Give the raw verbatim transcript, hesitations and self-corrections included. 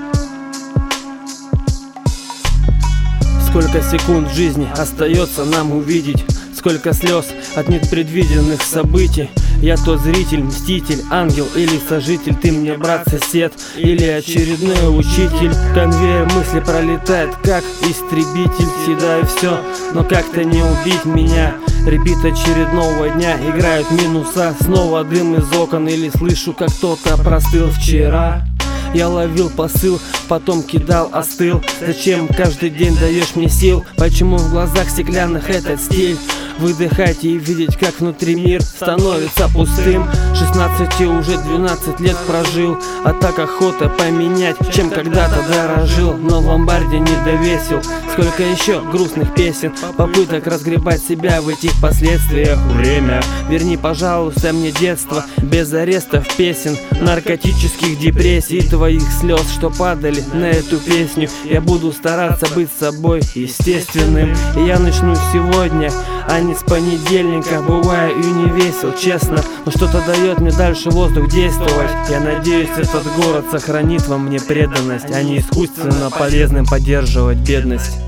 Сколько секунд жизни остается нам увидеть, сколько слез от непредвиденных событий. Я тот зритель, мститель, ангел или сожитель. Ты мне брат, сосед или очередной учитель. Конвейер мысли пролетает, как истребитель. Съедаю все, но как-то не убить меня. Репит очередного дня, играют минуса. Снова дым из окон или слышу, как кто-то простыл вчера. Я ловил посыл, потом кидал, остыл. Зачем каждый день даешь мне сил? Почему в глазах стеклянных этот стиль? Выдыхать и видеть, как внутри мир становится пустым. Шестнадцати уже двенадцать лет прожил, а так охота поменять, чем когда-то дорожил. Но в ломбарде не довесил. Сколько еще грустных песен, попыток разгребать себя в этих последствиях. Время, верни, пожалуйста, мне детство, без арестов, песен, наркотических депрессий, твоих слез, что падали на эту песню. Я буду стараться быть собой естественным. И я начну сегодня, а не с понедельника. Бываю и не весел, честно, но что-то дает мне дальше воздух действовать. Я надеюсь, этот город сохранит во мне преданность, а не искусственно полезным поддерживать бедность.